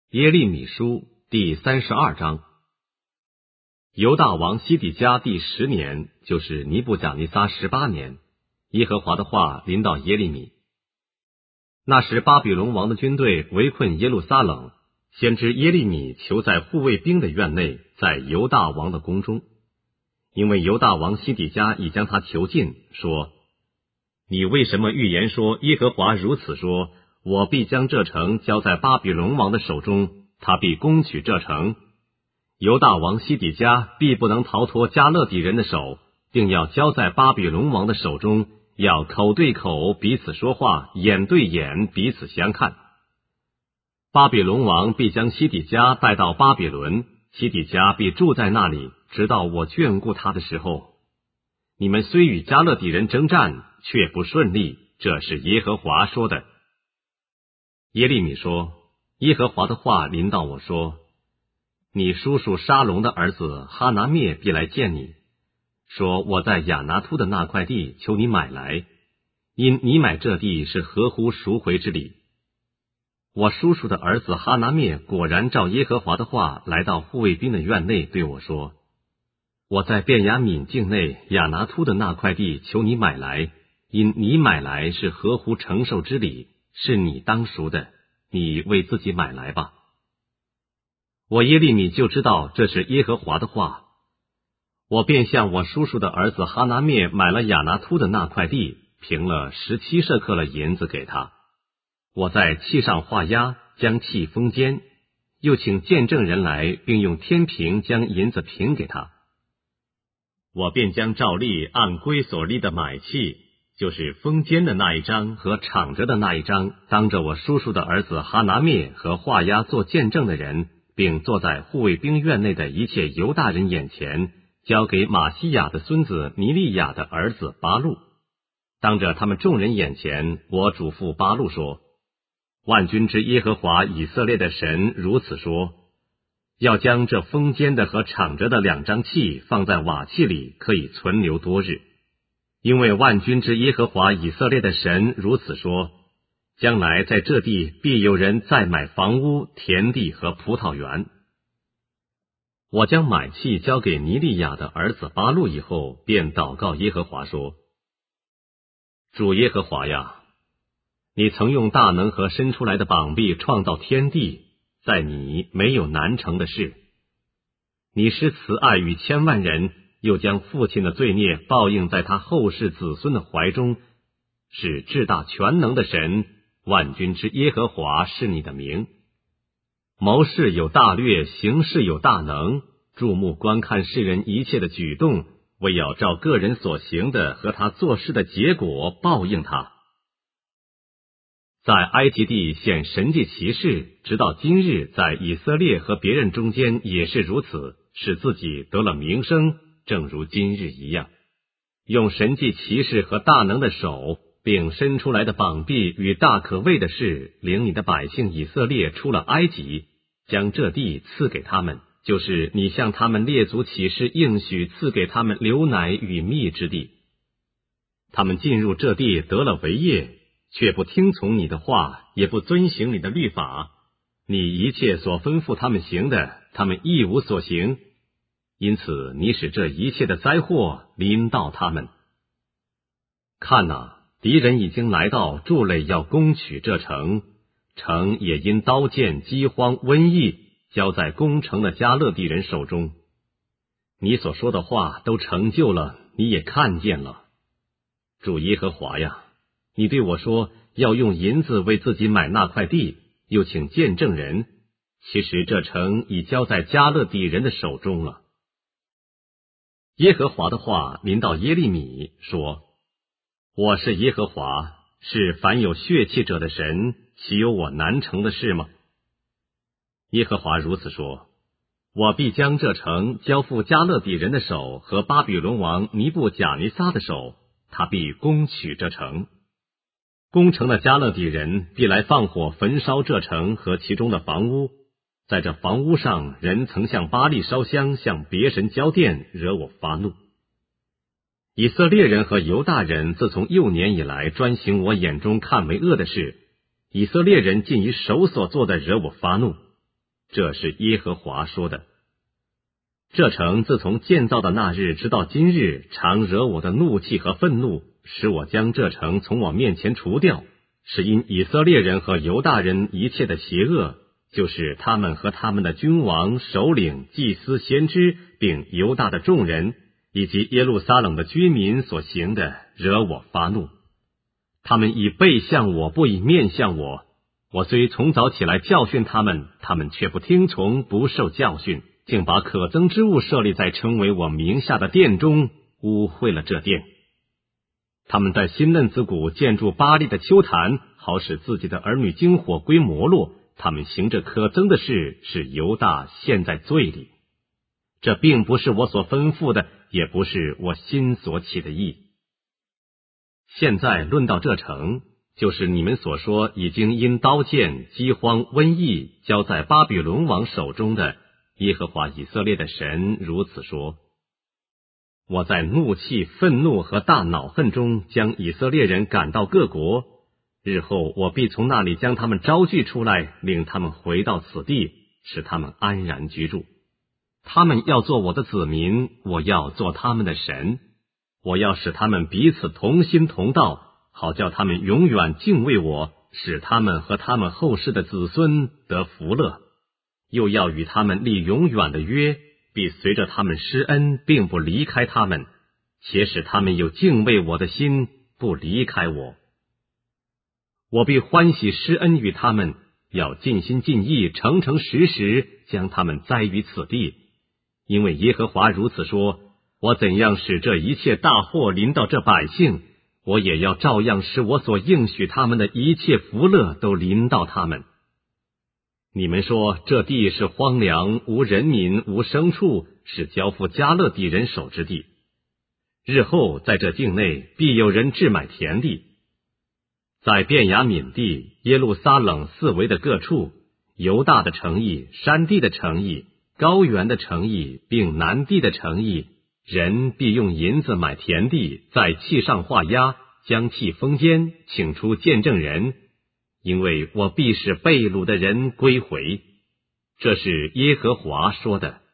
耶利米书第32章。犹大王西底家第10年，就是尼布甲尼撒18年，耶和华的话临到耶利米。那时巴比伦王的军队围困耶路撒冷，先知耶利米囚在护卫兵的院内，在犹大王的宫中。因为犹大王西底家已将他囚禁，说：你为什么预言说耶和华如此说，我必将这城交在巴比伦王的手中，他必攻取这城。犹大王西底家必不能逃脱加勒底人的手，定要交在巴比伦王的手中，要口对口彼此说话，眼对眼彼此相看。巴比伦王必将西底家带到巴比伦，西底家必住在那里，直到我眷顾他的时候。你们虽与加勒底人征战，却不顺利，这是耶和华说的。耶利米说：耶和华的话临到我说，你叔叔沙龙的儿子哈拿灭必来见你，说我在亚拿突的那块地求你买来，因你买这地是合乎赎回之理。我叔叔的儿子哈拿灭果然照耶和华的话来到护卫兵的院内，对我说，我在便雅悯境内亚拿突的那块地求你买来，因你买来是合乎承受之理，是你当赎的，你为自己买来吧。我耶利米就知道这是耶和华的话，我便向我叔叔的儿子哈拿灭买了亚拿突的那块地，平了17舍克勒银子给他。我在器上画押，将器封缄，又请见证人来，并用天平将银子平给他。我便将照例按规所立的买器，就是封缄的那一张和敞着的那一张，当着我叔叔的儿子哈拿灭和画押做见证的人，并坐在护卫兵院内的一切犹大人眼前，交给马西亚的孙子尼利亚的儿子巴录。当着他们众人眼前，我嘱咐巴录说，万军之耶和华以色列的神如此说，要将这封缄的和敞着的2张器放在瓦器里，可以存留多日。因为万军之耶和华以色列的神如此说，将来在这地必有人再买房屋、田地和葡萄园。我将买器交给尼利亚的儿子巴录以后，便祷告耶和华说，主耶和华呀，你曾用大能和伸出来的膀臂创造天地，在你没有难成的事。你施慈爱与千万人，又将父亲的罪孽报应在他后世子孙的怀中，是至大全能的神，万军之耶和华是你的名。谋事有大略，行事有大能，注目观看世人一切的举动，为要照个人所行的和他做事的结果报应他。在埃及地显神迹奇事，直到今日在以色列和别人中间也是如此，使自己得了名声，正如今日一样。用神迹奇事和大能的手，并伸出来的膀臂与大可畏的事，领你的百姓以色列出了埃及，将这地赐给他们，就是你向他们列祖起誓应许赐给他们流奶与蜜之地。他们进入这地得了为业，却不听从你的话，也不遵行你的律法，你一切所吩咐他们行的，他们一无所行，因此你使这一切的灾祸临到他们。看哪，敌人已经来到，筑垒要攻取这城，城也因刀剑、饥荒、瘟疫交在攻城的加勒底人手中。你所说的话都成就了，你也看见了。主耶和华呀，你对我说要用银子为自己买那块地，又请见证人，其实这城已交在加勒底人的手中了。耶和华的话临到耶利米说，我是耶和华，是凡有血气者的神，岂有我难成的事吗？耶和华如此说，我必将这城交付加勒底人的手和巴比伦王尼布甲尼撒的手，他必攻取这城。攻城的加勒底人必来放火焚烧这城和其中的房屋，在这房屋上人曾向巴力烧香，向别神交奠，惹我发怒。以色列人和犹大人自从幼年以来专行我眼中看为恶的事，以色列人竟以手所做的惹我发怒。 这是耶和华说的。这城自从建造的那日直到今日，常惹我的怒气和愤怒，使我将这城从我面前除掉，是因以色列人和犹大人一切的邪恶，就是他们和他们的君王、首领、祭司、先知，并犹大的众人，以及耶路撒冷的居民所行的，惹我发怒。他们以背向我，不以面向我。我虽从早起来教训他们，他们却不听从，不受教训，竟把可憎之物设立在称为我名下的殿中，污秽了这殿。他们在新嫩子谷建筑巴力的丘坛，好使自己的儿女经火归摩洛。他们行着可憎的事，使犹大陷在罪里。这并不是我所吩咐的，也不是我心所起的意。现在论到这城，就是你们所说已经因刀剑、饥荒、瘟疫交在巴比伦王手中的，耶和华以色列的神如此说：我在怒气、愤怒和大恼恨中将以色列人赶到各国，日后我必从那里将他们招聚出来，令他们回到此地，使他们安然居住。他们要做我的子民，我要做他们的神。我要使他们彼此同心同道，好叫他们永远敬畏我，使他们和他们后世的子孙得福乐。又要与他们立永远的约，必随着他们施恩，并不离开他们，且使他们有敬畏我的心，不离开我。我必欢喜施恩于他们，要尽心尽意、诚诚实实将他们栽于此地。因为耶和华如此说：我怎样使这一切大祸临到这百姓，我也要照样使我所应许他们的一切福乐都临到他们。你们说这地是荒凉，无人民，无牲畜，是交付迦勒底人手之地。日后在这境内必有人置买田地，在便雅悯地、耶路撒冷四围的各处，犹大的城邑、山地的城邑、高原的城邑，并南地的城邑，人必用银子买田地，在契上画押，将契封缄，请出见证人，因为我必使被掳的人归回。这是耶和华说的。